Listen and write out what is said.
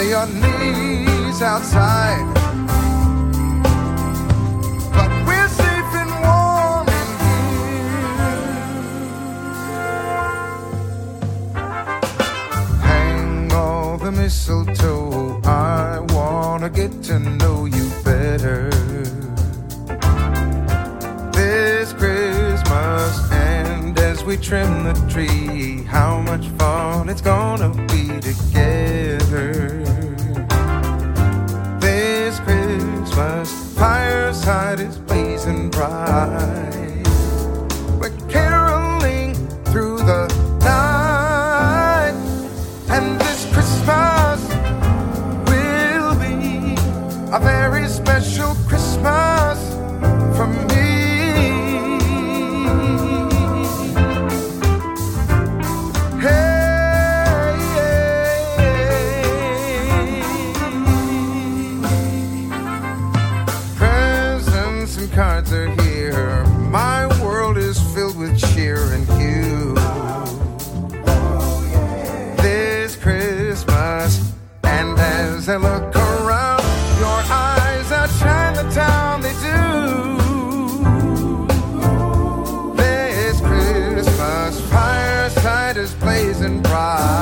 your knees outside. But we're safe and warm in here. Hang all the mistletoe, I wanna get to know you better. This Christmas, and as we trim the tree, how much fun it's gonna be together. This Christmas, fireside is blazing bright. We're caroling through the night, and this Christmas will be a very special Christmas for me. Cards are here. My world is filled with cheer and hue. This Christmas, and as I look around, your eyes outshine the town they do. This Christmas, fireside is blazing bright.